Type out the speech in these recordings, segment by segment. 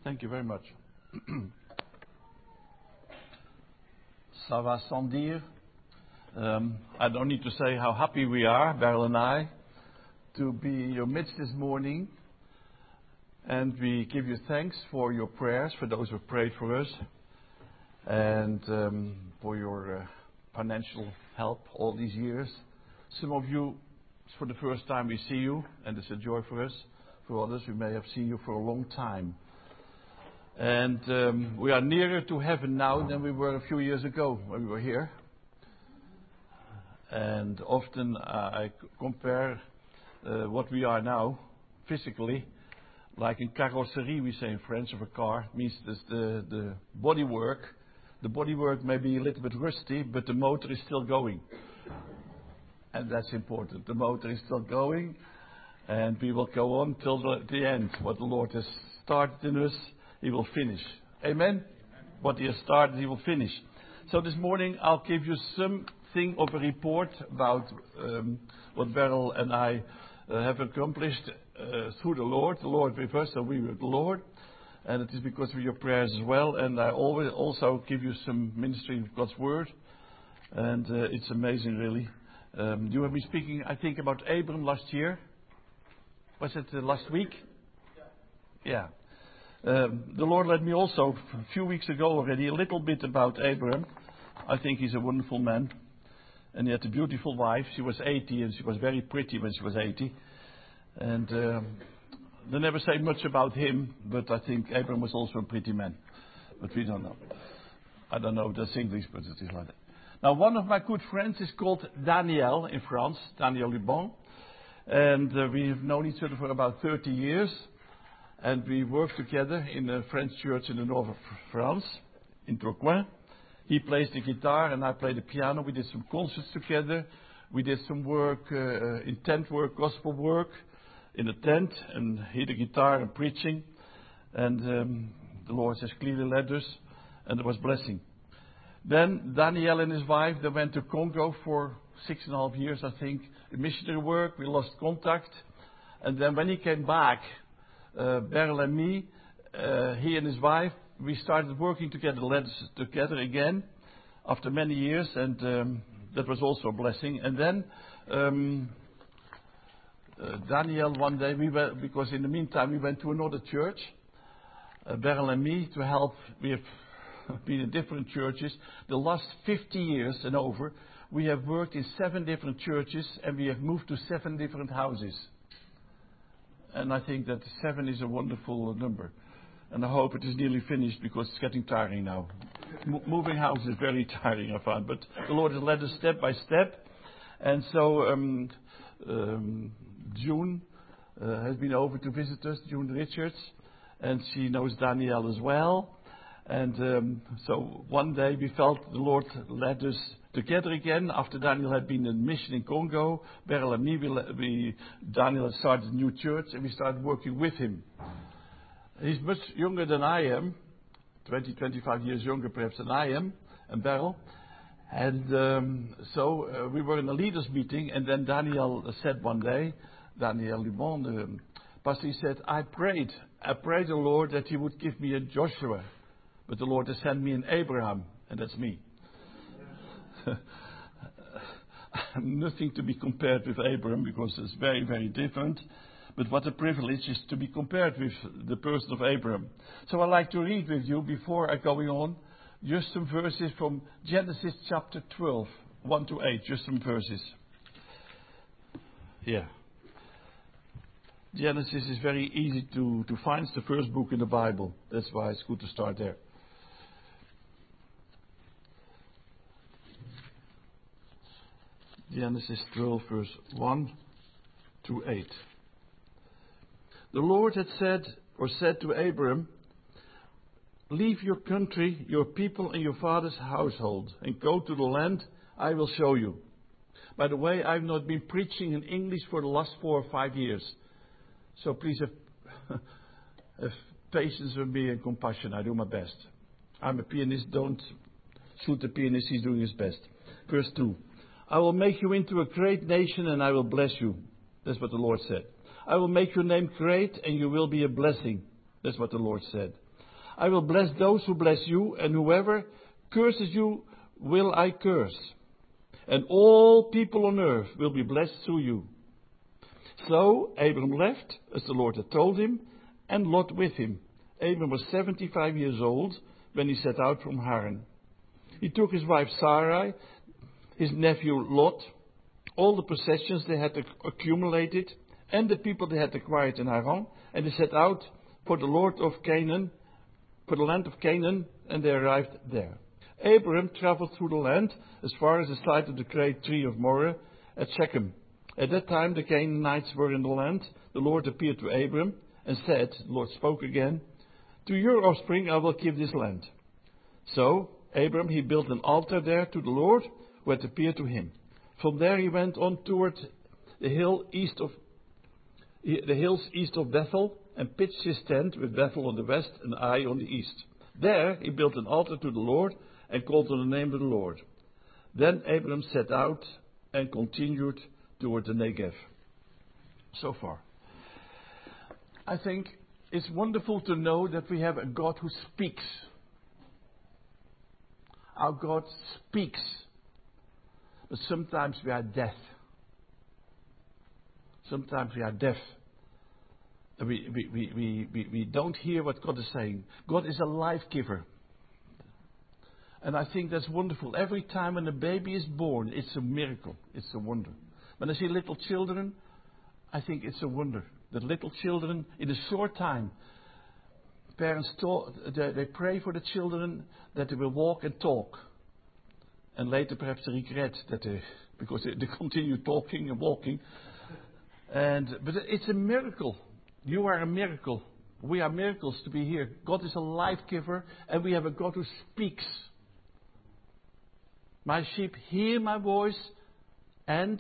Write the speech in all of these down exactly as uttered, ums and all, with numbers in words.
Thank you very much. Ça va sans dire. Um, I don't need to say how happy we are, Beryl and I, to be in your midst this morning. And we give you thanks for your prayers, for those who prayed for us, and um, for your uh, financial help all these years. Some of you, it's for the first time we see you, and it's a joy for us. For others, we may have seen you for a long time. And um, we are nearer to heaven now than we were a few years ago when we were here. And often uh, I c- compare uh, what we are now physically, like in carrosserie, we say in French, of a car. It means this, the, the bodywork. The bodywork may be a little bit rusty, but the motor is still going. And that's important. The motor is still going, and we will go on till the, the end. What the Lord has started in us, He will finish. Amen? Amen? What He has started, He will finish. So this morning I'll give you something of a report about um, what Beryl and I uh, have accomplished uh, through the Lord. The Lord with us, and we with the Lord. And it is because of your prayers as well. And I always also give you some ministry of God's Word. And uh, it's amazing, really. Um, you have been speaking, I think, about Abram last year. Was it uh, last week? Yeah. Um, the Lord led me also a few weeks ago already a little bit about Abraham. I think he's a wonderful man. And he had a beautiful wife. She was eighty, and she was very pretty when she was eighty. And um, they never say much about him, but I think Abraham was also a pretty man. But we don't know. I don't know if that's English, but it is like that. Now, one of my good friends is called Daniel in France, Daniel Libon. And uh, we have known each other for about thirty years. And we worked together in a French church in the north of France, in Tourcoing. He plays the guitar and I play the piano. We did some concerts together. We did some work, uh, in tent work, gospel work, in a tent, and he the guitar and preaching. And um, the Lord has clearly led us, and there was blessing. Then Daniel and his wife, they went to Congo for six and a half years, I think. The missionary work, we lost contact. And then when he came back, uh, Beryl and me, uh, he and his wife, we started working together, led us together again after many years, and um, that was also a blessing. And then um, uh, Daniel, one day, we went, because in the meantime we went to another church, uh, Beryl and me, to help. We have been in different churches. The last fifty years and over, we have worked in seven different churches, and we have moved to seven different houses. And I think that seven is a wonderful number. And I hope it is nearly finished, because it's getting tiring now. M- moving house is very tiring, I find. But the Lord has led us step by step. And so um, um, June uh, has been over to visit us, June Richards. And she knows Daniel as well. And um, so one day we felt the Lord led us together again after Daniel had been in mission in Congo. Beryl and me, we, we, Daniel had started a new church, and we started working with him. He's much younger than I am, twenty, twenty-five years younger perhaps than I am, and Beryl. And um, so uh, we were in a leaders meeting, and then Daniel said one day, Daniel Libon, um, Pastor, he said, I prayed, I prayed the Lord that He would give me a Joshua, but the Lord has sent me an Abraham, and that's me. Nothing to be compared with Abraham, because it's very, very different. But what a privilege is to be compared with the person of Abraham. So I'd like to read with you, before I go on, just some verses from Genesis chapter twelve, one to eight, just some verses. Yeah. Genesis is very easy to, to find. It's the first book in the Bible. That's why it's good to start there. Genesis twelve, verse one to eight. The Lord had said, or said to Abram, leave your country, your people, and your father's household, and go to the land I will show you. By the way, I've not been preaching in English for the last four or five years. So please have, have patience with me and compassion. I do my best. I'm a pianist. Don't shoot the pianist. He's doing his best. Verse two. I will make you into a great nation, and I will bless you. That's what the Lord said. I will make your name great, and you will be a blessing. That's what the Lord said. I will bless those who bless you, and whoever curses you will I curse. And all people on earth will be blessed through you. So Abram left, as the Lord had told him, and Lot with him. Abram was seventy-five years old when he set out from Haran. He took his wife Sarai, his nephew Lot, all the possessions they had accumulated, and the people they had acquired in Haran, and they set out for the Lord of Canaan, for the land of Canaan, and they arrived there. Abram traveled through the land as far as the site of the great tree of Moreh at Shechem. At that time the Canaanites were in the land. The Lord appeared to Abram and said, the Lord spoke again, to your offspring I will give this land. So Abram, he built an altar there to the Lord who had appeared to him. From there he went on toward the hill east of the hills east of Bethel, and pitched his tent with Bethel on the west and Ai on the east. There he built an altar to the Lord and called on the name of the Lord. Then Abram set out and continued toward the Negev. So far. I think it's wonderful to know that we have a God who speaks. Our God speaks. But sometimes we are deaf. Sometimes we are deaf. We, we, we, we, we, we don't hear what God is saying. God is a life giver. And I think that's wonderful. Every time when a baby is born, it's a miracle. It's a wonder. When I see little children, I think it's a wonder. That little children, in a short time, parents talk, they, they pray for the children that they will walk and talk. And later perhaps they regret that they, because they, they continue talking and walking. And, but it's a miracle. You are a miracle. We are miracles to be here. God is a life giver, and we have a God who speaks. My sheep hear my voice, and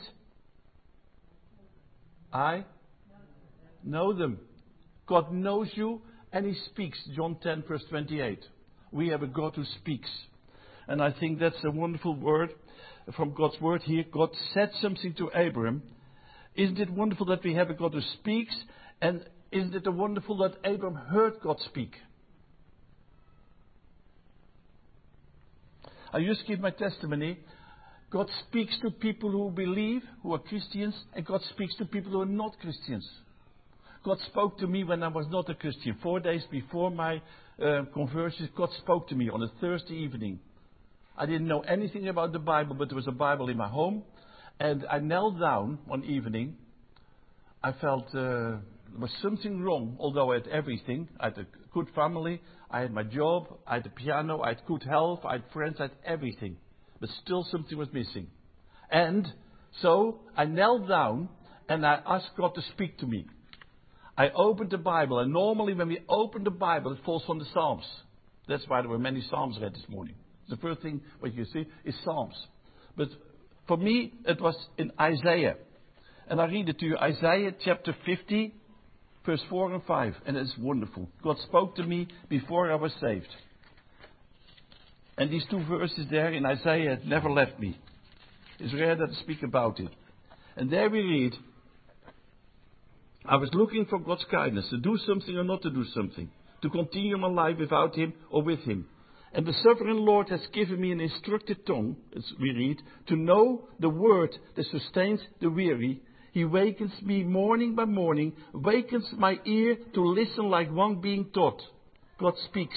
I know them. God knows you, and He speaks. John ten, verse twenty-eight. We have a God who speaks. And I think that's a wonderful word from God's word here. God said something to Abraham. Isn't it wonderful that we have a God who speaks? And isn't it wonderful that Abraham heard God speak? I just give my testimony. God speaks to people who believe, who are Christians, and God speaks to people who are not Christians. God spoke to me when I was not a Christian. Four days before my uh, conversion, God spoke to me on a Thursday evening. I didn't know anything about the Bible, but there was a Bible in my home. And I knelt down one evening. I felt uh, there was something wrong, although I had everything. I had a good family, I had my job, I had a piano, I had good health, I had friends, I had everything. But still something was missing. And so I knelt down and I asked God to speak to me. I opened the Bible, and normally when we open the Bible, it falls from the Psalms. That's why there were many Psalms read this morning. The first thing what you see is Psalms. But for me, it was in Isaiah. And I read it to you, Isaiah chapter fifty, verse four and five. And it's wonderful. God spoke to me before I was saved. And these two verses there in Isaiah had never left me. It's rare that I speak about it. And there we read, I was looking for God's kindness, to do something or not to do something, to continue my life without Him or with Him. And the sovereign Lord has given me an instructed tongue, as we read, to know the word that sustains the weary. He wakens me morning by morning, wakens my ear to listen like one being taught. God speaks.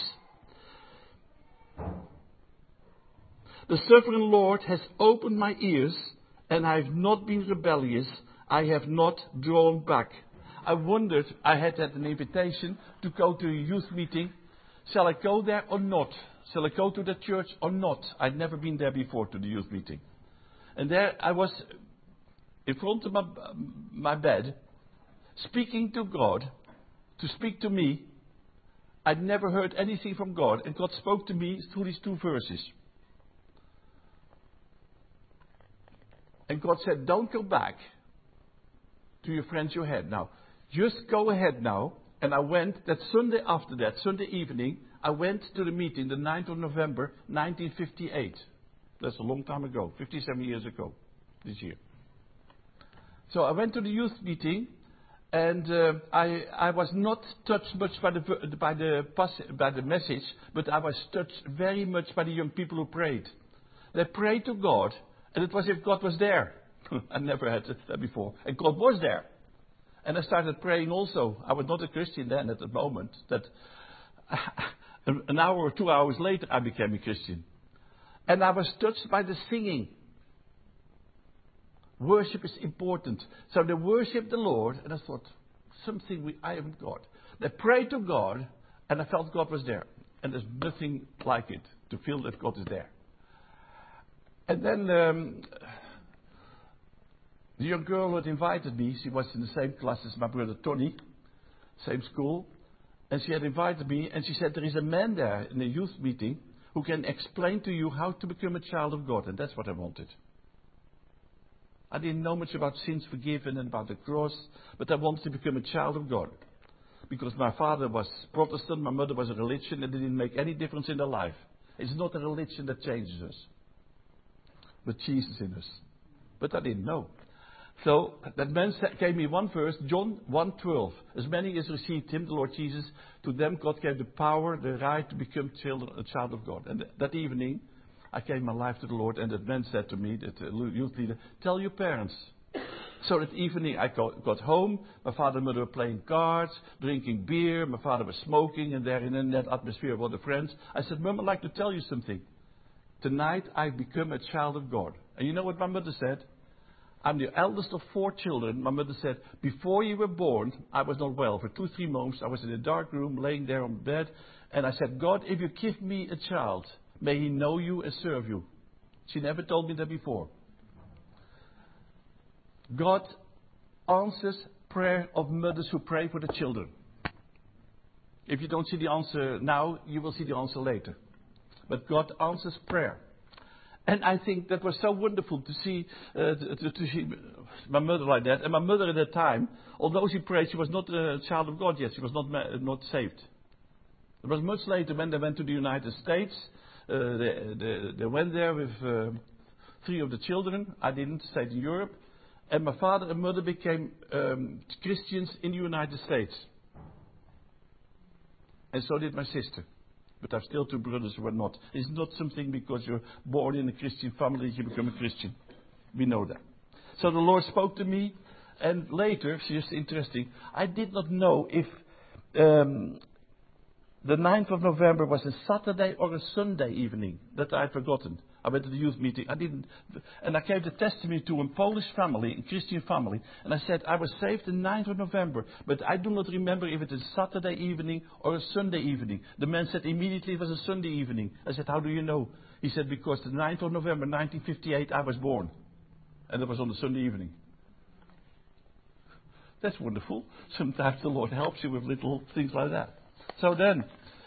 The sovereign Lord has opened my ears, and I have not been rebellious. I have not drawn back. I wondered, I had had an invitation to go to a youth meeting. Shall I go there or not? Shall I go to the church or not? I'd never been there before to the youth meeting. And there I was in front of my, my bed, speaking to God, to speak to me. I'd never heard anything from God, and God spoke to me through these two verses. And God said, don't go back to your friends you had now. Just go ahead now. And I went, that Sunday after that, Sunday evening, I went to the meeting, the ninth of November, nineteen fifty-eight. That's a long time ago, fifty-seven years ago, this year. So I went to the youth meeting, And uh, I, I was not touched much by the, by, the, by the message, but I was touched very much by the young people who prayed. They prayed to God, and it was as if God was there. I never had that before. And God was there. And I started praying also. I was not a Christian then at the moment. That an hour or two hours later, I became a Christian. And I was touched by the singing. Worship is important. So they worshiped the Lord, and I thought, something we, I am God. They prayed to God, and I felt God was there. And there's nothing like it, to feel that God is there. And then um, the young girl who had invited me, she was in the same class as my brother Tony, same school. And she had invited me, and she said, there is a man there in a youth meeting who can explain to you how to become a child of God. And that's what I wanted. I didn't know much about sins forgiven and about the cross, but I wanted to become a child of God. Because my father was Protestant, my mother was a religion, and it didn't make any difference in their life. It's not a religion that changes us, but Jesus in us. But I didn't know. So that man gave me one verse, John one twelve. As many as received him, the Lord Jesus, to them God gave the power, the right to become children, a child of God. And that evening, I gave my life to the Lord, and that man said to me, that youth leader, tell your parents. So that evening I got, got home, my father and mother were playing cards, drinking beer, my father was smoking, and there in that atmosphere of all the friends, I said, Mum, I'd like to tell you something. Tonight I've become a child of God. And you know what my mother said? I'm the eldest of four children. My mother said, before you were born, I was not well. For two, three months, I was in a dark room, laying there on bed, and I said, God, if you give me a child, may he know you and serve you. She never told me that before. God answers prayer of mothers who pray for the children. If you don't see the answer now, you will see the answer later. But God answers prayer. And I think that was so wonderful to see, uh, to, to see my mother like that. And my mother at that time, although she prayed, she was not a child of God yet. She was not, not saved. It was much later when they went to the United States. Uh, they, they, they went there with uh, three of the children. I didn't, stayed in Europe. And my father and mother became um, Christians in the United States. And so did my sister. But I've still two brothers who are not. It's not something because you're born in a Christian family that you become a Christian. We know that. So the Lord spoke to me. And later, it's just interesting, I did not know if um, the ninth of November was a Saturday or a Sunday evening. That I'd forgotten. I went to the youth meeting. I didn't, and I gave the testimony to a Polish family, a Christian family, and I said I was saved the ninth of November, but I do not remember if it is Saturday evening or a Sunday evening. The man said immediately it was a Sunday evening. I said, how do you know? He said, because the ninth of November nineteen fifty-eight I was born, and it was on a Sunday evening. That's wonderful. Sometimes the Lord helps you with little things like that. So then,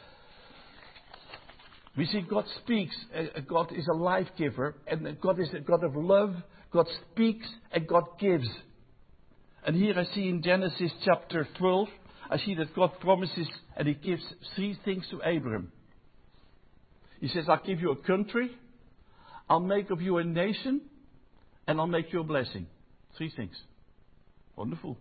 we see God speaks. Uh, God is a life giver. And God is a God of love. God speaks and God gives. And here I see in Genesis chapter twelve, I see that God promises and he gives three things to Abraham. He says, I'll give you a country. I'll make of you a nation. And I'll make you a blessing. Three things. Wonderful.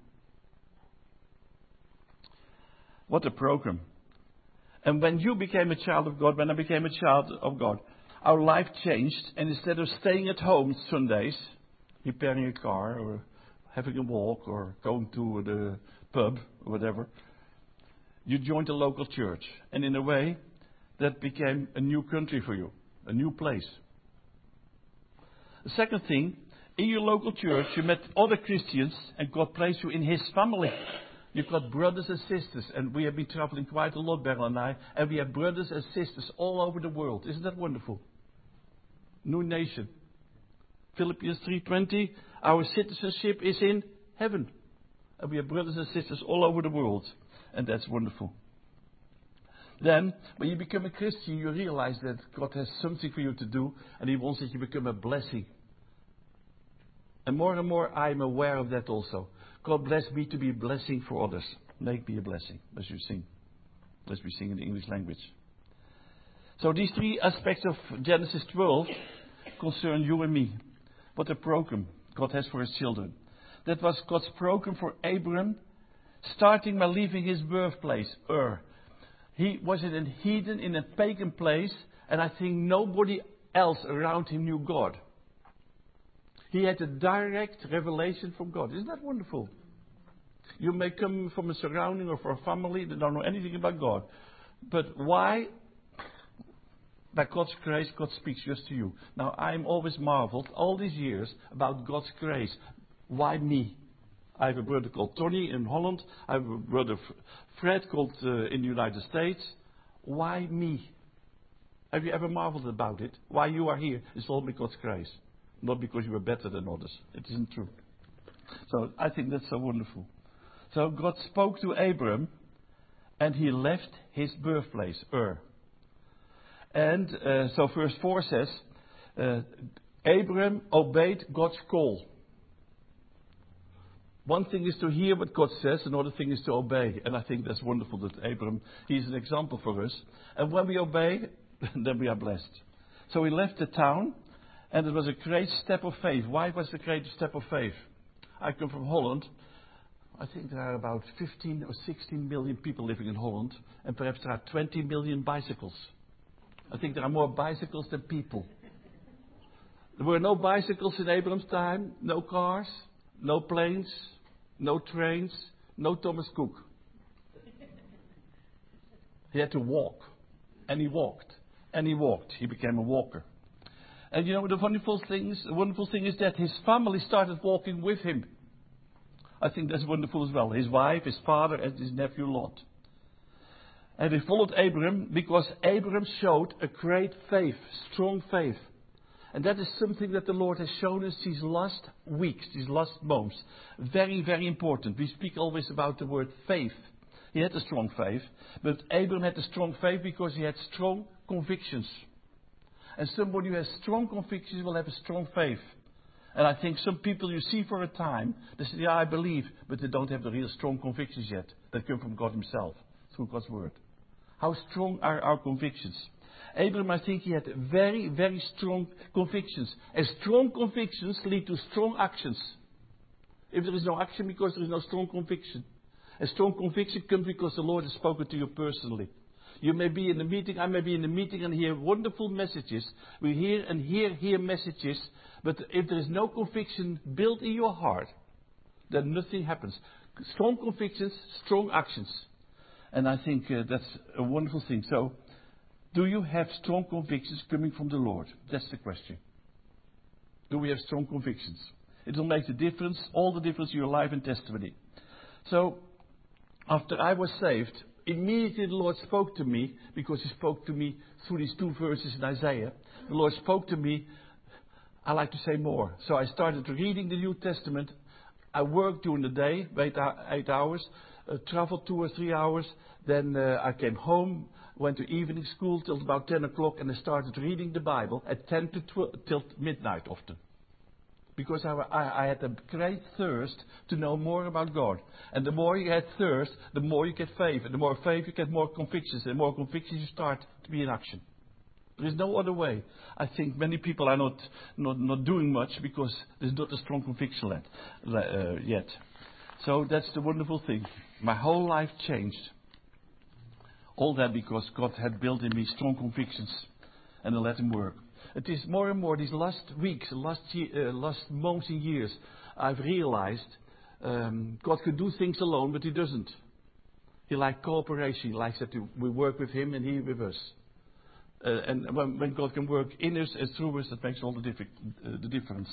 What a program. And when you became a child of God, when I became a child of God, our life changed. And instead of staying at home Sundays, repairing a car or having a walk or going to the pub or whatever, you joined a local church. And in a way, that became a new country for you, a new place. The second thing, in your local church, you met other Christians and God placed you in his family. You've got brothers and sisters, and we have been traveling quite a lot, Beryl and I, and we have brothers and sisters all over the world. Isn't that wonderful? New nation. Philippians three twenty, our citizenship is in heaven. And we have brothers and sisters all over the world, and that's wonderful. Then, when you become a Christian, you realize that God has something for you to do, and he wants that you become a blessing. And more and more, I'm aware of that also. God bless me to be a blessing for others. Make me a blessing, as you sing. As we sing in the English language. So these three aspects of Genesis twelve concern you and me. What a program God has for his children. That was God's program for Abraham starting by leaving his birthplace, Ur. He was in a heathen, in a pagan place, and I think nobody else around him knew God. He had a direct revelation from God. Isn't that wonderful? You may come from a surrounding or from a family that don't know anything about God. But why? By God's grace, God speaks just to you. Now, I'm always marveled all these years about God's grace. Why me? I have a brother called Tony in Holland. I have a brother Fred called uh, in the United States. Why me? Have you ever marveled about it? Why you are here is all because grace. Not because you are better than others. It isn't true. So I think that's so wonderful. So God spoke to Abram, and he left his birthplace, Ur. And uh, so verse four says, uh, Abram obeyed God's call. One thing is to hear what God says, another thing is to obey. And I think that's wonderful that Abram, he's an example for us. And when we obey, then we are blessed. So he left the town, and it was a great step of faith. Why was it a great step of faith? I come from Holland. I think there are about fifteen or sixteen million people living in Holland, and perhaps there are twenty million bicycles. I think there are more bicycles than people. There were no bicycles in Abram's time, no cars, no planes, no trains, no Thomas Cook. He had to walk, and he walked, and he walked. He became a walker. And you know, the wonderful thing is, the wonderful thing is that his family started walking with him. I think that's wonderful as well. His wife, his father, and his nephew Lot. And they followed Abram because Abram showed a great faith, strong faith. And that is something that the Lord has shown us these last weeks, these last months. Very, very important. We speak always about the word faith. He had a strong faith, but Abram had a strong faith because he had strong convictions. And somebody who has strong convictions will have a strong faith. And I think some people you see for a time, they say, yeah, I believe, but they don't have the real strong convictions yet that come from God himself, through God's word. How strong are our convictions? Abram, I think he had very, very strong convictions. And strong convictions lead to strong actions. If there is no action because there is no strong conviction. A strong conviction comes because the Lord has spoken to you personally. You may be in a meeting, I may be in a meeting and hear wonderful messages. We hear and hear, hear messages. But if there is no conviction built in your heart, then nothing happens. Strong convictions, strong actions. And I think uh, that's a wonderful thing. So, do you have strong convictions coming from the Lord? That's the question. Do we have strong convictions? It will make the difference, all the difference in your life and testimony. So, after I was saved, immediately the Lord spoke to me, because he spoke to me through these two verses in Isaiah. The Lord spoke to me, I like to say more. So I started reading the New Testament. I worked during the day, eight, eight hours, uh, traveled two or three hours. Then uh, I came home, went to evening school till about ten o'clock, and I started reading the Bible at ten to twelve, till midnight often. Because I, I, I had a great thirst to know more about God. And the more you had thirst, the more you get faith. And the more faith, you get more convictions. And the more convictions, you start to be in action. There is no other way. I think many people are not, not, not doing much because there's not a strong conviction yet, uh, yet. So that's the wonderful thing. My whole life changed. All that because God had built in me strong convictions and I let him work. It is more and more these last weeks, last, year, uh, last months and years, I've realized um, God could do things alone, but he doesn't. He likes cooperation. He likes that we work with him and he with us. Uh, and when, when God can work in us and through us, that makes all the, diffi- uh, the difference.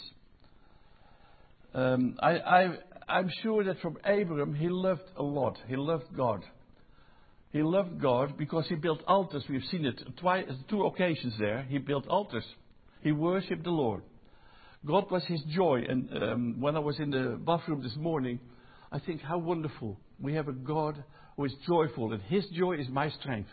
Um, I, I, I'm sure that from Abram, he loved a lot. He loved God. He loved God because he built altars. We've seen it twice, two occasions there. He built altars. He worshipped the Lord. God was his joy. And um, when I was in the bathroom this morning, I think how wonderful. We have a God who is joyful, and his joy is my strength.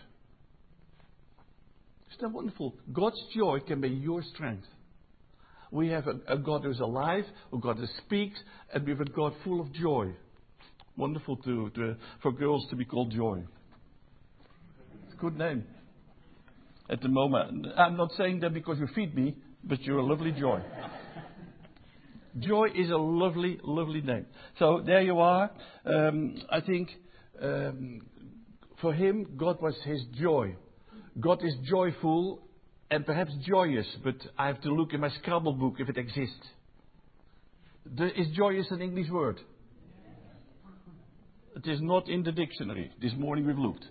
Isn't that wonderful? God's joy can be your strength. We have a, a God who is alive, a God who speaks, and we have a God full of joy. Wonderful to, to, for girls to be called Joy. It's a good name. At the moment, I'm not saying that because you feed me, but you're a lovely joy. Joy is a lovely, lovely name. So there you are. Um, I think um, for him, God was his joy. God is joyful and perhaps joyous, but I have to look in my Scrabble book if it exists. The, is joyous an English word? It is not in the dictionary. This morning we've looked.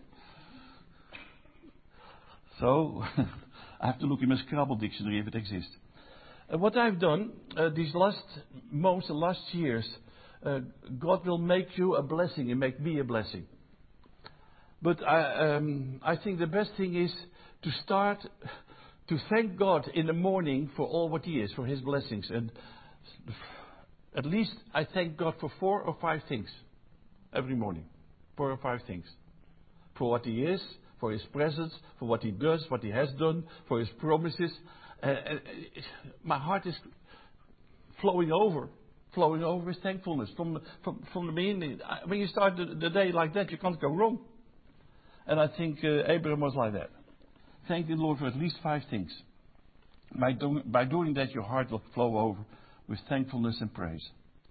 So I have to look in my Scrabble dictionary if it exists. Uh, what I've done uh, these last months and last years, uh, God will make you a blessing and make me a blessing. But I, um, I think the best thing is to start to thank God in the morning for all what He is, for His blessings. And at least I thank God for four or five things every morning. Four or five things. For what He is, for His presence, for what He does, what He has done, for His promises. Uh, uh, my heart is flowing over, flowing over with thankfulness. From, from, from the beginning, when you start the, the day like that, you can't go wrong. And I think uh, Abraham was like that. Thank the Lord for at least five things. By, do, by doing that, your heart will flow over with thankfulness and praise.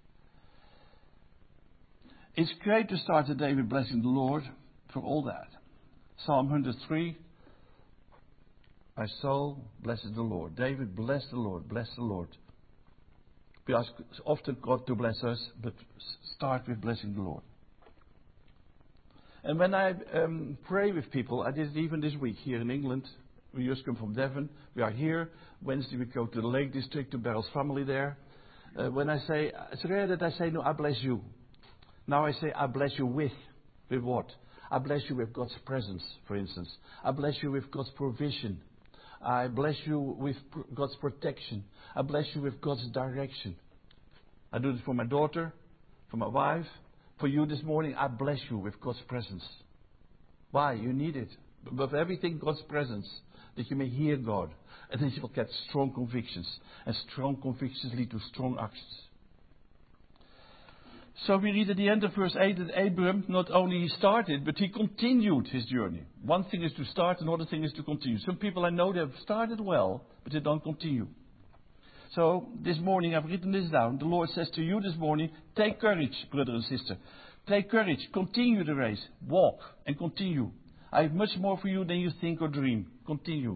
It's great to start the day with blessing the Lord for all that. Psalm one hundred three. My soul blesses the Lord. David, bless the Lord, bless the Lord. We ask often God to bless us, but start with blessing the Lord. And when I um, pray with people, I did it even this week here in England. We just come from Devon. We are here. Wednesday we go to the Lake District, to Beryl's family there. Uh, when I say, it's rare that I say, no, I bless you. Now I say, I bless you with. With what? I bless you with God's presence, for instance. I bless you with God's provision. I bless you with God's protection. I bless you with God's direction. I do this for my daughter, for my wife. For you this morning, I bless you with God's presence. Why? You need it. Above everything, God's presence. That you may hear God. And then you will get strong convictions. And strong convictions lead to strong actions. So we read at the end of verse eight that Abram not only he started, but he continued his journey. One thing is to start, another thing is to continue. Some people I know they have started well, but they don't continue. So this morning I've written this down. The Lord says to you this morning, take courage, brother and sister. Take courage, continue the race, walk and continue. I have much more for you than you think or dream. Continue.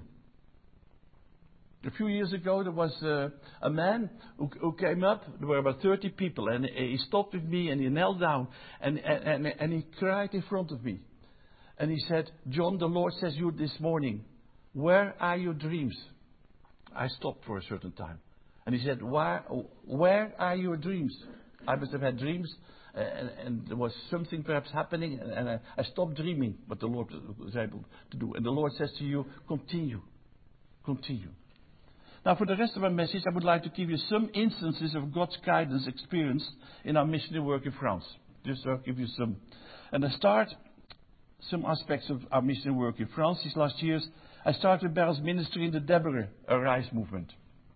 A few years ago, there was uh, a man who, who came up. There were about thirty people, and he stopped with me, and he knelt down, and, and, and, and he cried in front of me. And he said, John, the Lord says you this morning, where are your dreams? I stopped for a certain time. And he said, where, where are your dreams? I must have had dreams, uh, and, and there was something perhaps happening, and, and I, I stopped dreaming what the Lord was able to do. And the Lord says to you, continue, continue. Now, for the rest of my message, I would like to give you some instances of God's guidance experienced in our missionary work in France. Just to give you some. And I start some aspects of our missionary work in France these last years. I started Beryl's ministry in the Deborah Arise movement.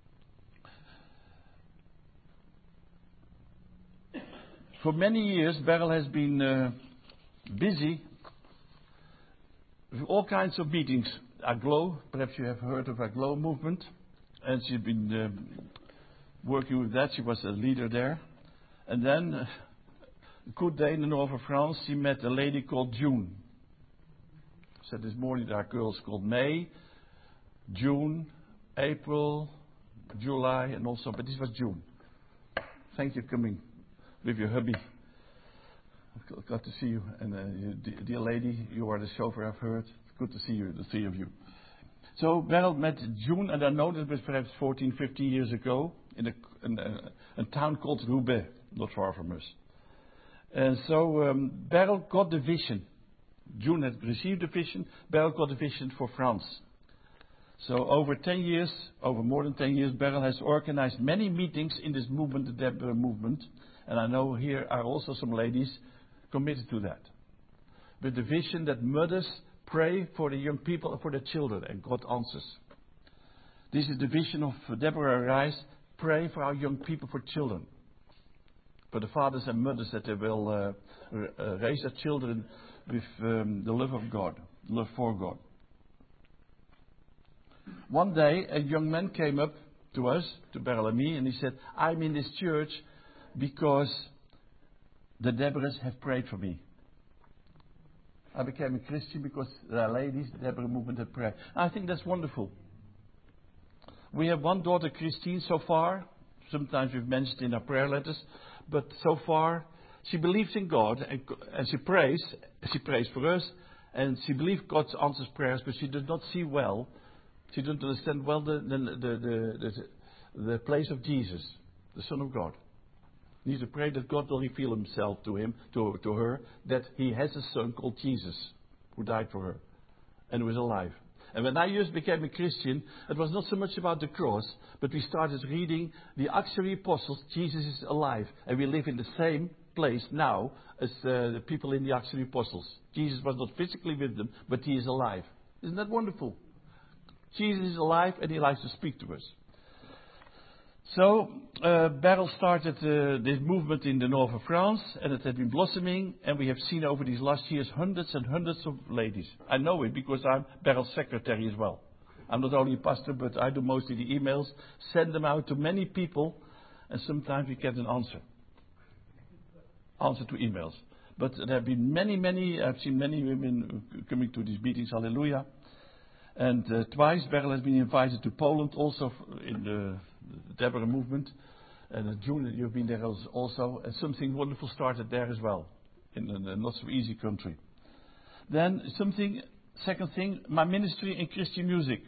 For many years, Beryl has been uh, busy with all kinds of meetings. Aglow, perhaps you have heard of Aglow movement. And she's been um, working with that. She was a leader there. And then, uh, a good day in the north of France, she met a lady called June. Said this morning there are girls called May, June, April, July, and also, but this was June. Thank you for coming with your hubby. Glad to see you. And uh, dear lady, you are the chauffeur I've heard. It's good to see you, the three of you. So Beryl met June, and I know that was perhaps fourteen, fifteen years ago in a, in a, a town called Roubaix, not far from us. And so um, Beryl got the vision. June had received the vision. Beryl got the vision for France. So over ten years, over more than ten years, Beryl has organized many meetings in this movement, the Deborah movement. And I know here are also some ladies committed to that. With the vision that mothers pray for the young people and for the children, and God answers. This is the vision of Deborah Arise. Pray for our young people, for children. For the fathers and mothers, that they will uh, uh, raise their children with um, the love of God, love for God. One day, a young man came up to us, to Beryl and me, and he said, I'm in this church because the Deborahs have prayed for me. I became a Christian because there are ladies, the Deborah movement, that pray. I think that's wonderful. We have one daughter, Christine, so far. Sometimes we've mentioned in our prayer letters. But so far, she believes in God and, and she prays. She prays for us. And she believes God answers prayers, but she does not see well. She doesn't understand well the, the, the, the, the, the place of Jesus, the Son of God. Needs to pray that God will reveal himself to him, to, to her, that he has a son called Jesus, who died for her, and who is alive. And when I just became a Christian, it was not so much about the cross, but we started reading the Acts of the Apostles. Jesus is alive, and we live in the same place now as uh, the people in the Acts of the Apostles. Jesus was not physically with them, but he is alive. Isn't that wonderful? Jesus is alive, and he likes to speak to us. So, uh, Beryl started uh, this movement in the north of France, and it had been blossoming, and we have seen over these last years hundreds and hundreds of ladies. I know it because I'm Beryl's secretary as well. I'm not only a pastor, but I do mostly the emails, send them out to many people, and sometimes we get an answer. Answer to emails. But there have been many, many, I've seen many women coming to these meetings, hallelujah. And uh, twice Beryl has been invited to Poland also in the Deborah movement. And uh, June, you've been there also. And something wonderful started there as well, in a, a not so easy country. Then something, second thing, my ministry in Christian music.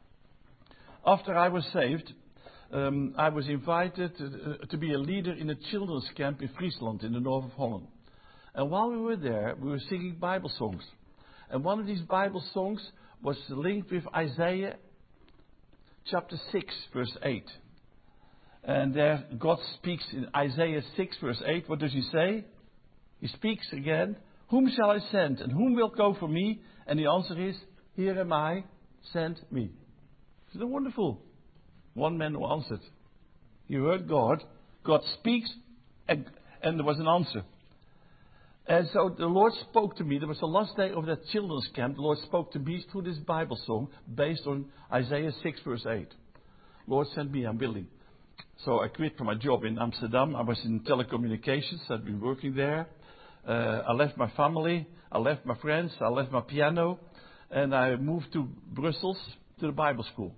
After I was saved, um, I was invited uh, to be a leader in a children's camp in Friesland, in the north of Holland. And while we were there, we were singing Bible songs. And one of these Bible songs was linked with Isaiah chapter six, verse eight. And there God speaks in Isaiah six, verse eight. What does he say? He speaks again. Whom shall I send? And whom will go for me? And the answer is, here am I, send me. Isn't that wonderful? One man who answered. He heard God. God speaks, and, and there was an answer. And so the Lord spoke to me. There was the last day of that children's camp. The Lord spoke to me through this Bible song based on Isaiah six, verse eight. Lord, send me, I'm willing. So I quit from my job in Amsterdam. I was in telecommunications. I'd been working there. Uh, I left my family. I left my friends. I left my piano. And I moved to Brussels to the Bible school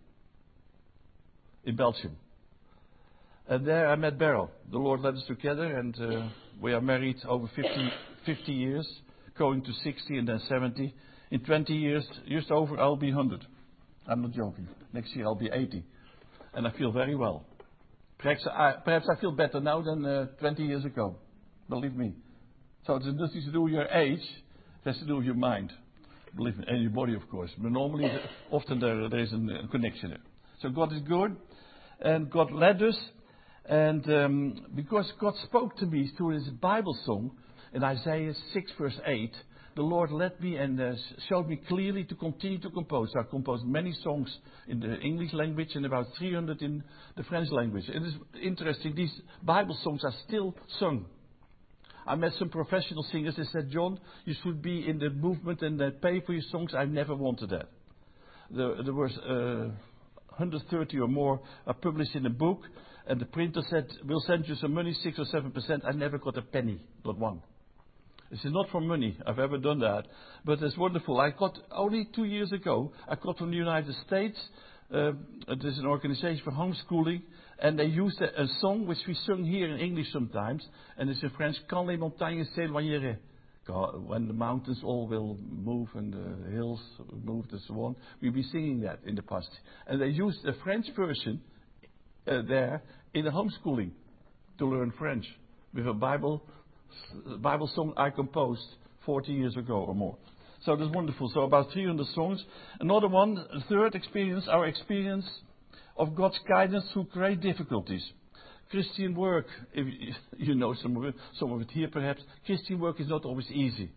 in Belgium. And there I met Beryl. The Lord led us together, and uh, we are married over fifty, fifty years, going to sixty and then seventy. In twenty years, just over, I'll be one hundred. I'm not joking. Next year I'll be eighty. And I feel very well. Perhaps I, perhaps I feel better now than uh, twenty years ago. Believe me. So it has nothing to do with your age. It has to do with your mind. Believe me, and your body, of course. But normally, often there, there is a connection there. So God is good. And God led us. And um, because God spoke to me through this Bible song in Isaiah six, verse eight, the Lord led me and uh, showed me clearly to continue to compose. I composed many songs in the English language and about three hundred in the French language. It is interesting, these Bible songs are still sung. I met some professional singers. They said, John, you should be in the movement and uh, pay for your songs. I never wanted that. There, there was uh, one hundred thirty or more are published in a book. And the printer said, we'll send you some money, six or seven percent. I never got a penny, not one. This is not for money. I've ever done that. But it's wonderful. I got, only two years ago, I got from the United States, uh, there's an organization for homeschooling, and they used a, a song which we sing here in English sometimes, and it's in French, Quand les montagnes s'éloigneront. When the mountains all will move and the hills move and so on. We'll be singing that in the past. And they used the French version Uh, there in the homeschooling to learn French with a Bible Bible song I composed forty years ago or more. So that's wonderful. So about three hundred songs. Another one, a third experience, our experience of God's guidance through great difficulties. Christian work, if you know some of it, some of it here perhaps, Christian work is not always easy.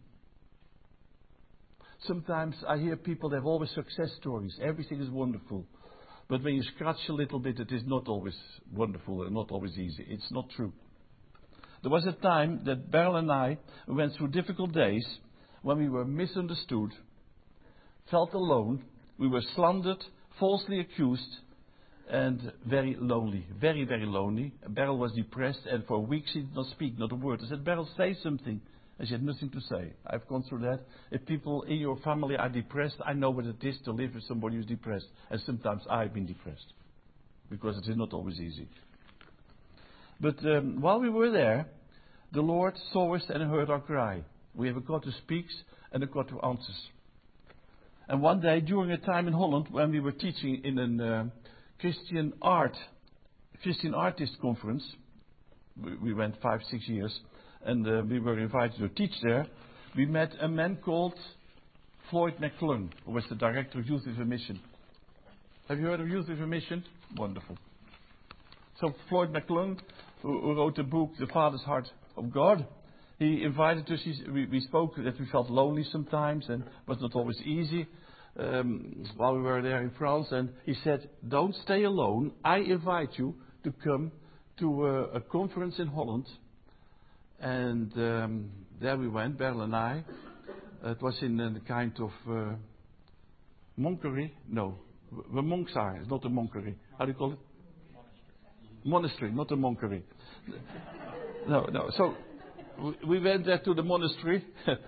Sometimes I hear people that have always success stories. Everything is wonderful. But when you scratch a little bit, it is not always wonderful and not always easy. It's not true. There was a time that Beryl and I went through difficult days when we were misunderstood, felt alone, we were slandered, falsely accused, and very lonely, very, very lonely. Beryl was depressed, and for weeks she did not speak, not a word. I said, Beryl, say something. And she had nothing to say. I've gone through that. If people in your family are depressed, I know what it is to live with somebody who's depressed. And sometimes I've been depressed, because it is not always easy. But um, while we were there, the Lord saw us and heard our cry. We have a God who speaks and a God who answers. And one day, during a time in Holland, when we were teaching in a uh, Christian art, Christian artist conference, we, we went five, six years, and uh, we were invited to teach there. We met a man called Floyd McClung, who was the director of Youth with a Mission. Have you heard of Youth with a Mission? Wonderful. So Floyd McClung, who, who wrote the book The Father's Heart of God, he invited us. He, we, we spoke that we felt lonely sometimes and it was not always easy um, while we were there in France. And he said, don't stay alone. I invite you to come to a, a conference in Holland. And um, there we went, Beryl and I. It was in a kind of uh, monkery. No, where monks are. It's not a monkery. How do you call it? Monastery, not a monkery. No, no. So we went there to the monastery.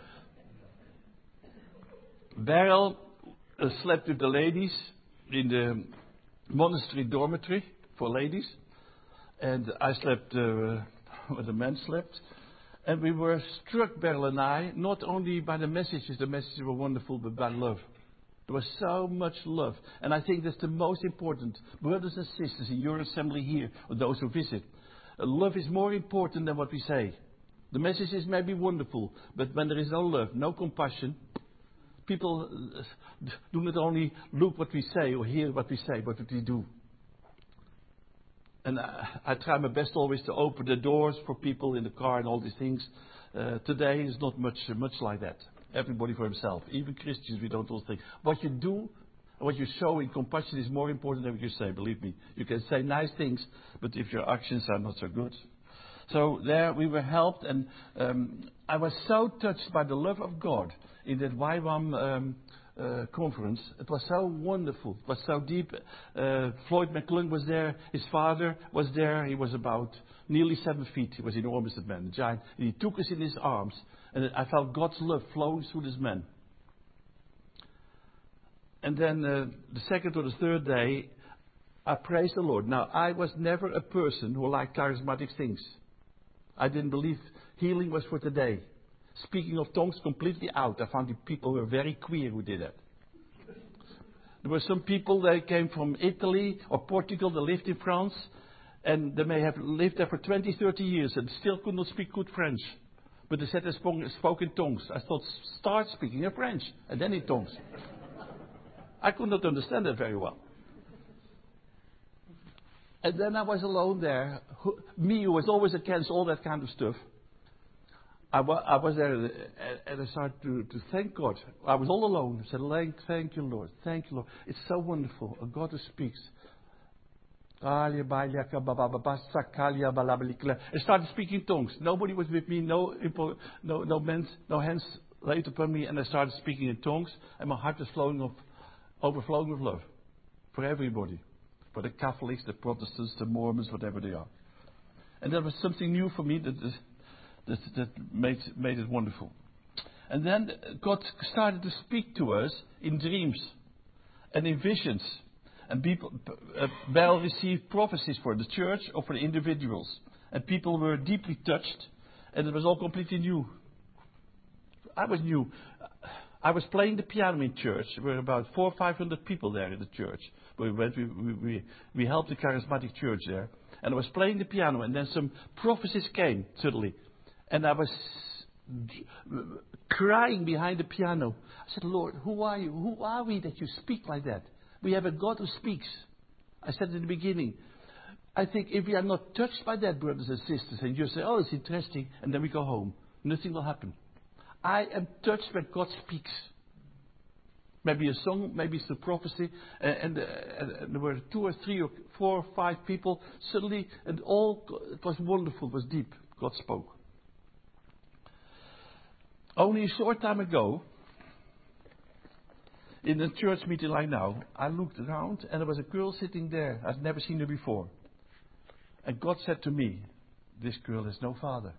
Beryl uh, slept with the ladies in the monastery dormitory for ladies. And I slept uh, where the men slept. And we were struck, Beryl and I, not only by the messages, the messages were wonderful, but by love. There was so much love. And I think that's the most important. Brothers and sisters in your assembly here, or those who visit, uh, love is more important than what we say. The messages may be wonderful, but when there is no love, no compassion, people uh, do not only look what we say or hear what we say, but what we do. And I, I try my best always to open the doors for people in the car and all these things. Uh, today is not much much like that. Everybody for himself. Even Christians, we don't all think. What you do and what you show in compassion is more important than what you say, believe me. You can say nice things, but if your actions are not so good. So there we were helped, and um, I was so touched by the love of God in that Y WAM um, uh, conference. It was so wonderful. It was so deep. Uh, Floyd McClung was there. His father was there. He was about nearly seven feet. He was an enormous man, a giant. And he took us in his arms. And I felt God's love flowing through this man. And then uh, the second or the third day, I praised the Lord. Now, I was never a person who liked charismatic things. I didn't believe healing was for today. Speaking of tongues completely out. I found the people were very queer who did that. There were some people that came from Italy or Portugal that lived in France. And they may have lived there for twenty, thirty years and still could not speak good French. But they said they spoke, spoke in tongues. I thought, start speaking in French and then in tongues. I could not understand that very well. And then I was alone there. Who, me, who was always against all that kind of stuff. I, wa- I was there and, and I started to, to thank God. I was all alone. I said, thank you, Lord. Thank you, Lord. It's so wonderful. A God who speaks. I started speaking tongues. Nobody was with me. No, no, no, men, no hands laid upon me. And I started speaking in tongues. And my heart was flowing of, overflowing with love. For everybody. For the Catholics, the Protestants, the Mormons, whatever they are. And that was something new for me that, that, that made, made it wonderful. And then God started to speak to us in dreams and in visions. And people, uh, Beryl received prophecies for the church or for the individuals. And people were deeply touched. And it was all completely new. I was new. I was playing the piano in church. There were about four or five hundred people there in the church. We went, we, we, we, we helped the charismatic church there. And I was playing the piano. And then some prophecies came suddenly. And I was crying behind the piano. I said, Lord, who are you? Who are we that you speak like that? We have a God who speaks. I said in the beginning, I think if we are not touched by that, brothers and sisters, and you say, oh, it's interesting, and then we go home, nothing will happen. I am touched when God speaks. Maybe a song, maybe it's a prophecy, and, and, uh, and there were two or three or four or five people, suddenly, and all, it was wonderful, it was deep. God spoke. Only a short time ago, in a church meeting like now, I looked around and there was a girl sitting there. I'd never seen her before. And God said to me, this girl has no father.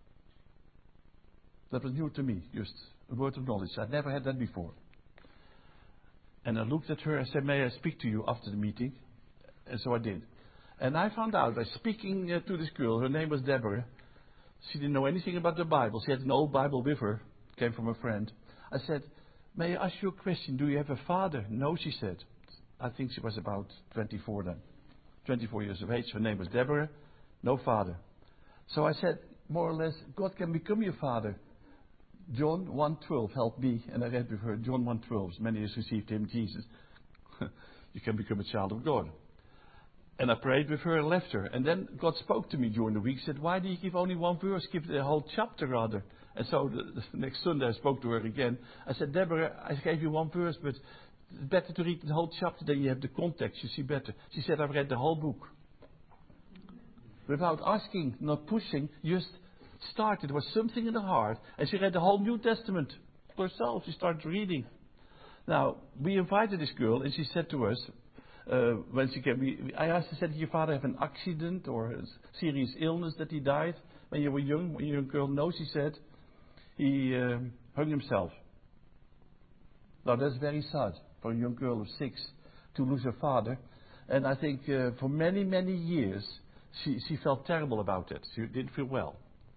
That was new to me, just a word of knowledge. I'd never had that before. And I looked at her and said, may I speak to you after the meeting? And so I did. And I found out by speaking uh, to this girl, her name was Deborah. She didn't know anything about the Bible. She had an old Bible with her, came from a friend. I said, may I ask you a question? Do you have a father? No, she said. I think she was about twenty-four then. twenty-four years of age. Her name was Deborah. No father. So I said, more or less, God can become your father. John one twelve helped me, and I read with her John one twelve. Many has received him, Jesus. You can become a child of God. And I prayed with her and left her. And then God spoke to me during the week, said, why do you give only one verse? Give the whole chapter rather. And so the, the next Sunday I spoke to her again. I said, Deborah, I gave you one verse, but it's better to read the whole chapter, then you have the context, you see better. She said, I've read the whole book. Without asking, not pushing, just started. There was something in her heart. And she read the whole New Testament herself. She started reading. Now, we invited this girl, and she said to us, uh, when she came, we, I asked her, said, did your father have an accident or a serious illness that he died when you were young, when you were a girl? No, she said, he um, hung himself. Now, that's very sad for a young girl of six to lose her father. And I think uh, for many, many years, she, she felt terrible about it. She didn't feel well.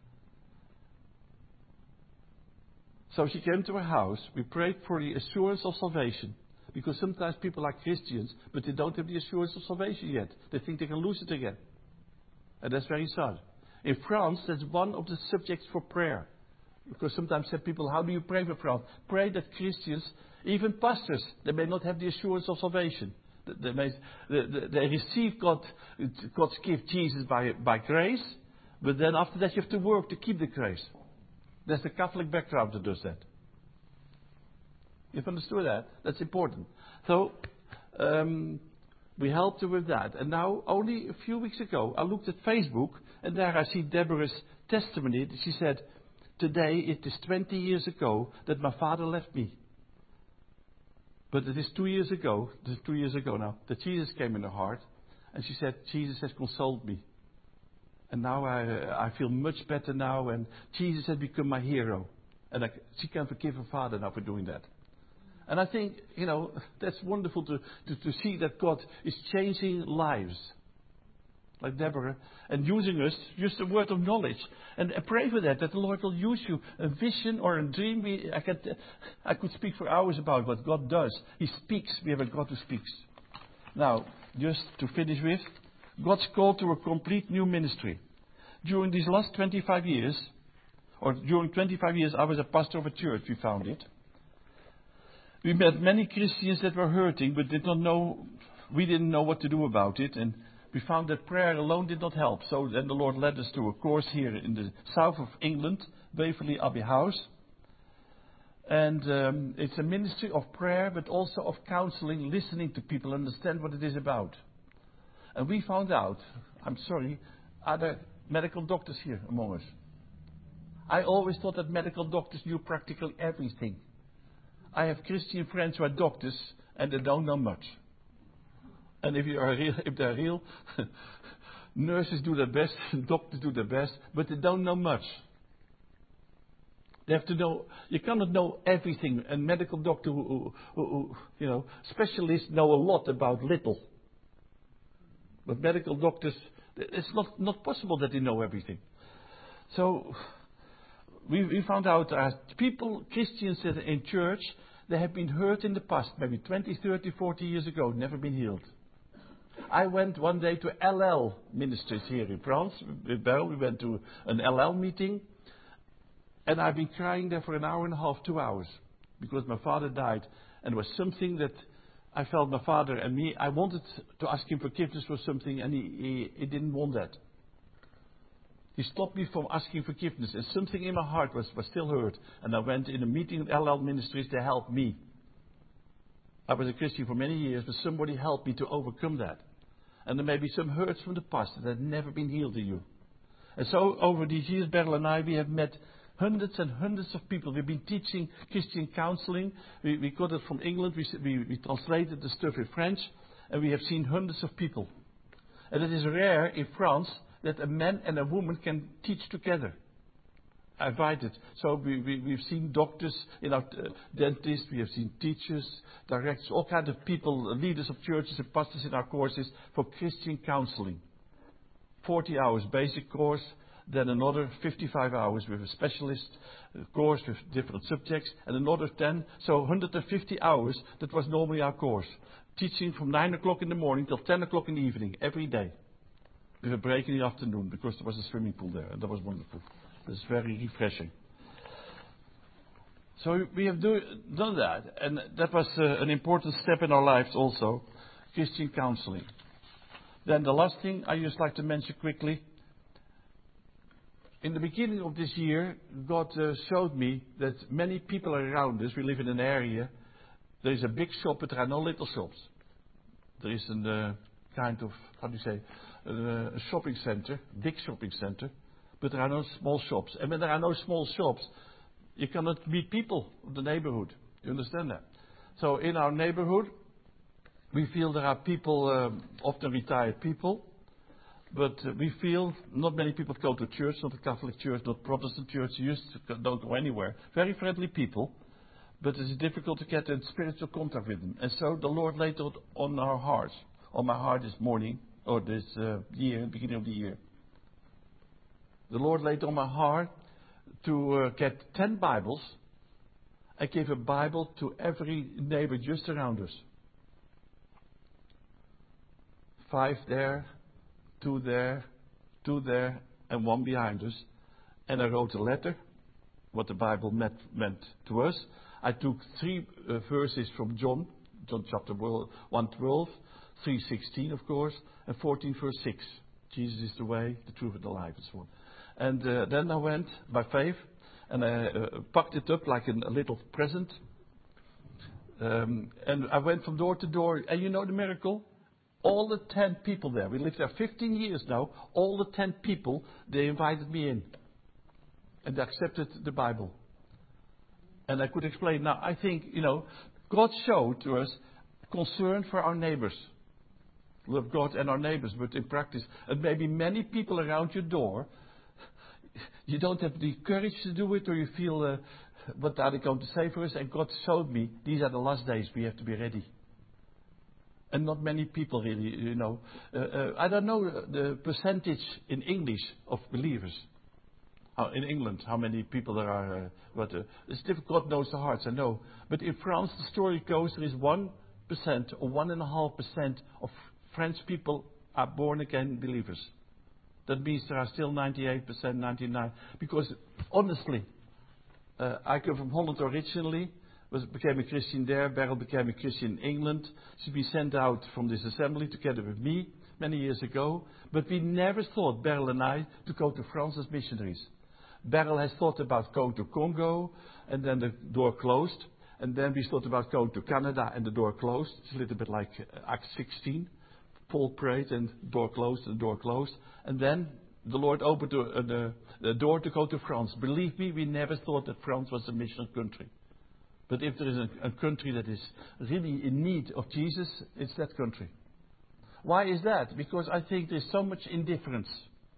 So she came to our house. We prayed for the assurance of salvation. Because sometimes people are Christians, but they don't have the assurance of salvation yet. They think they can lose it again. And that's very sad. In France, that's one of the subjects for prayer. Because sometimes say people, how do you pray for France? Pray that Christians, even pastors, they may not have the assurance of salvation. They, may, they, they receive God, God's gift, Jesus, by, by grace. But then after that you have to work to keep the grace. There's the Catholic background that does that. You've understood that? That's important. So, um, we helped her with that. And now, only a few weeks ago, I looked at Facebook, and there I see Deborah's testimony. She said, today it is twenty years ago that my father left me. But it is two years ago, it is two years ago now, that Jesus came in her heart. And she said, Jesus has consoled me. And now I, I feel much better now, and Jesus has become my hero. And I, she can forgive her father now for doing that. And I think, you know, that's wonderful to, to, to see that God is changing lives. Like Deborah. And using us, just a word of knowledge. And I pray for that, that the Lord will use you. A vision or a dream. We, I, could, I could speak for hours about what God does. He speaks. We have a God who speaks. Now, just to finish with, God's call to a complete new ministry. During these last twenty-five years, or during twenty-five years, I was a pastor of a church, we found it. We met many Christians that were hurting, but did not know, we didn't know what to do about it. And we found that prayer alone did not help. So then the Lord led us to a course here in the south of England, Waverley Abbey House. And um, it's a ministry of prayer, but also of counseling, listening to people, understand what it is about. And we found out, I'm sorry, are there medical doctors here among us? I always thought that medical doctors knew practically everything. I have Christian friends who are doctors, and they don't know much. And if you are real, if they're real, nurses do their best, doctors do their best, but they don't know much. They have to know. You cannot know everything. A medical doctor, who, who, who, you know, specialists know a lot about little. But medical doctors, it's not not possible that they know everything. So we, we found out that people, Christians in church, they have been hurt in the past, maybe twenty, thirty, forty years ago, never been healed. I went one day to L L ministries here in France. With Beryl, we went to an L L meeting. And I've been crying there for an hour and a half, two hours. Because my father died. And it was something that I felt my father and me, I wanted to ask him forgiveness for something, and he, he, he didn't want that. He stopped me from asking forgiveness, and something in my heart was, was still hurt. And I went in a meeting with L L Ministries to help me. I was a Christian for many years, but somebody helped me to overcome that. And there may be some hurts from the past that had never been healed in you. And so over these years, Beryl and I, we have met Hundreds and hundreds of people. We've been teaching Christian counseling. We, we got it from England. We, we, we translated the stuff in French. And we have seen hundreds of people. And it is rare in France that a man and a woman can teach together. I invited. So we, we, we've seen doctors, you know, uh, dentists, we have seen teachers, directors, all kinds of people, leaders of churches and pastors in our courses for Christian counseling. forty hours basic course, then another fifty-five hours with a specialist course with different subjects, and another ten, so one hundred fifty hours, that was normally our course. Teaching from nine o'clock in the morning till ten o'clock in the evening, every day. With a break in the afternoon, because there was a swimming pool there, and that was wonderful. It was very refreshing. So we have do, done that, and that was uh, an important step in our lives also, Christian counseling. Then the last thing I just like to mention quickly. In the beginning of this year, God uh, showed me that many people around us, we live in an area, there is a big shop, but there are no little shops. There is a uh, kind of, how do you say, uh, a shopping center, big shopping center, but there are no small shops. And when there are no small shops, you cannot meet people of the neighborhood. You understand that? So in our neighborhood, we feel there are people, um, often retired people, but uh, we feel not many people go to church, not the Catholic Church, not Protestant Church, used to go, don't go anywhere. Very friendly people, but it's difficult to get in spiritual contact with them. And so the Lord laid it on our hearts, on my heart this morning, or this uh, year, beginning of the year. The Lord laid on my heart to uh, get ten Bibles and give a Bible to every neighbor just around us. Five there, two there, two there, and one behind us. And I wrote a letter, what the Bible meant, meant to us. I took three uh, verses from John, John chapter one twelve, three sixteen of course, and fourteen verse six. Jesus is the way, the truth, and the life, and so on. And uh, then I went by faith, and I uh, packed it up like a, a little present. Um, and I went from door to door, and you know the miracle? All the ten people there, we lived there fifteen years now, all the ten people, they invited me in. And they accepted the Bible. And I could explain, now I think, you know, God showed to us concern for our neighbors. Love God and our neighbors, but in practice, and maybe many people around your door, you don't have the courage to do it, or you feel, uh, what are they going to say for us? And God showed me, these are the last days, we have to be ready. And not many people really, you know. Uh, uh, I don't know the percentage in English of believers. How, in England, how many people there are. Uh, but uh, it's difficult, God knows the hearts, I know. But in France, the story goes, there is one percent or one point five percent of French people are born again believers. That means there are still ninety-eight percent, ninety-nine percent. Because honestly, uh, I come from Holland originally. Was, became a Christian there. Beryl became a Christian in England. She's been sent out from this assembly together with me many years ago. But we never thought, Beryl and I, to go to France as missionaries. Beryl has thought about going to Congo, and then the door closed. And then we thought about going to Canada, and the door closed. It's a little bit like Acts sixteen. Paul prayed, and the door closed, and the door closed. And then the Lord opened the, uh, the, the door to go to France. Believe me, we never thought that France was a mission country. But if there is a, a country that is really in need of Jesus, it's that country. Why is that? Because I think there's so much indifference.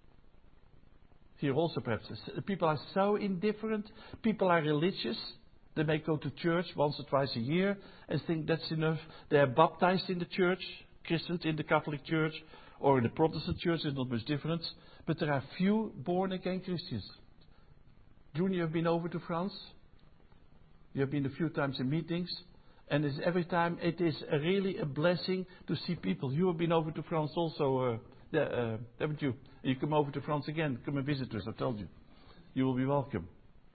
Here also perhaps. People are so indifferent. People are religious. They may go to church once or twice a year and think that's enough. They are baptized in the church, Christians in the Catholic Church, or in the Protestant Church, there's not much difference. But there are few born-again Christians. June, you have been over to France? You have been a few times in meetings, and it's every time it is a really a blessing to see people. You have been over to France also, uh, yeah, uh, haven't you? You come over to France again, come and visit us, I told you. You will be welcome.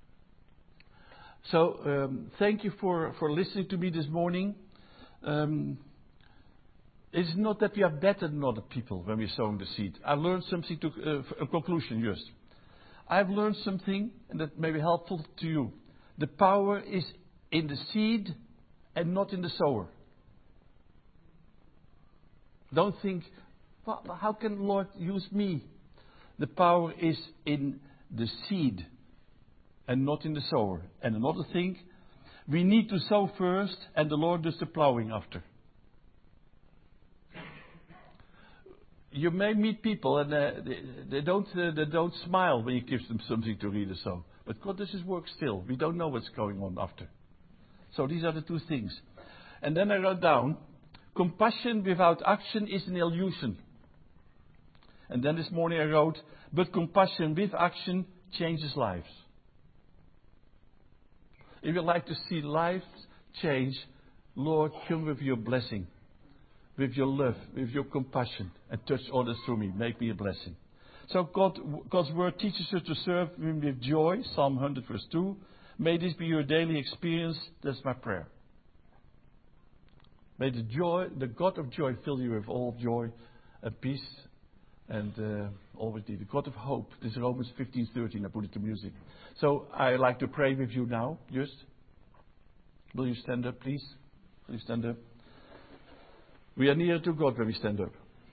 So, um, thank you for, for listening to me this morning. Um, it's not that we are better than other people when we're sowing the seed. I learned something to, uh, a conclusion just. I've learned something, and that may be helpful to you. The power is in the seed and not in the sower. Don't think, well, how can the Lord use me? The power is in the seed. and not in the sower. And another thing, we need to sow first and the Lord does the plowing after. You may meet people and uh, they, they don't uh, they don't smile when you give them something to read or so. But God does His work still. We don't know what's going on after. So these are the two things. And then I wrote down, compassion without action is an illusion. And then this morning I wrote, but compassion with action changes lives. If you like to see lives change, Lord, come with your blessing, with your love, with your compassion, and touch others through me. Make me a blessing. So God, God's word teaches us to serve Him with joy. Psalm one hundred verse two. May this be your daily experience. That's my prayer. May the joy, the God of joy fill you with all joy and peace and uh, always the God of hope. This is Romans fifteen thirteen. I put it to music. So I like to pray with you now. Just will you stand up, please? Will you stand up? We are near to God when we stand up.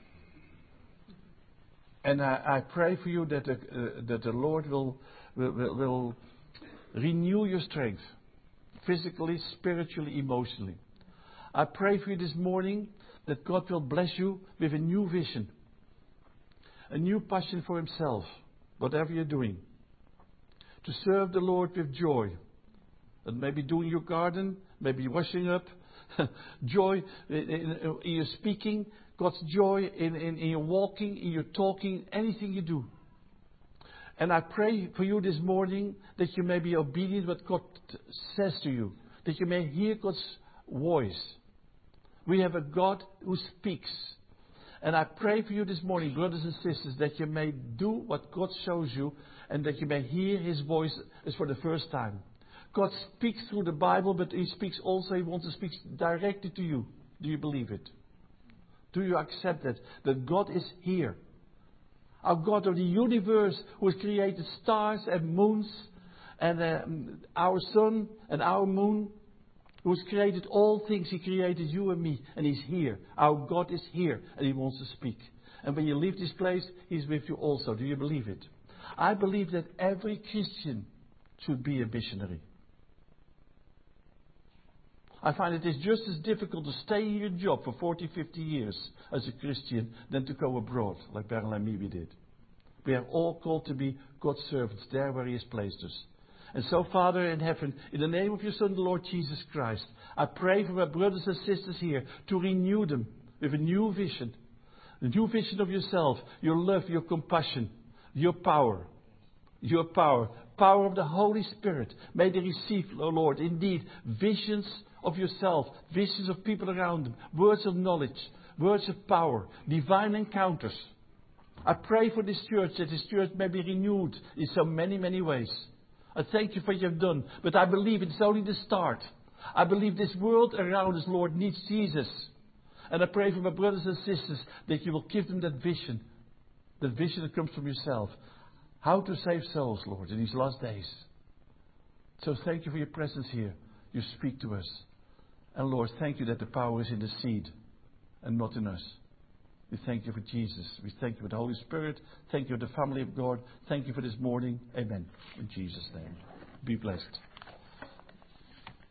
And I, I pray for you that the, uh, that the Lord will, will, will, will renew your strength, physically, spiritually, emotionally. I pray for you this morning that God will bless you with a new vision, a new passion for Himself, whatever you're doing, to serve the Lord with joy. And maybe doing your garden, maybe washing up, joy in, in, in your speaking, God's joy in, in, in your walking, in your talking, anything you do. And I pray for you this morning that you may be obedient what God says to you, that you may hear God's voice. We have a God who speaks. And I pray for you this morning, brothers and sisters, that you may do what God shows you and that you may hear His voice as for the first time. God speaks through the Bible, but He speaks also, He wants to speak directly to you. Do you believe it? Do you accept that? That God is here. Our God of the universe who has created stars and moons and uh, our sun and our moon, who has created all things. He created you and me, and He's here. Our God is here, and He wants to speak. And when you leave this place, He's with you also. Do you believe it? I believe that every Christian should be a missionary. I find it is just as difficult to stay in your job for forty, fifty years as a Christian than to go abroad, like Beryl and me we did. We are all called to be God's servants there where He has placed us. And so, Father in heaven, in the name of your Son, the Lord Jesus Christ, I pray for my brothers and sisters here to renew them with a new vision. A new vision of yourself, your love, your compassion, your power. Your power. Power of the Holy Spirit. May they receive, O Lord, indeed, visions of yourself, visions of people around them, words of knowledge, words of power, divine encounters. I pray for this church, that this church may be renewed in so many, many ways. I thank you for what you have done, but I believe it's only the start. I believe this world around us, Lord, needs Jesus. And I pray for my brothers and sisters that you will give them that vision, the vision that comes from yourself. How to save souls, Lord, in these last days. So thank you for your presence here. You speak to us. And Lord, thank you that the power is in the seed and not in us. We thank you for Jesus. We thank you for the Holy Spirit. Thank you for the family of God. Thank you for this morning. Amen. In Jesus' name. Be blessed.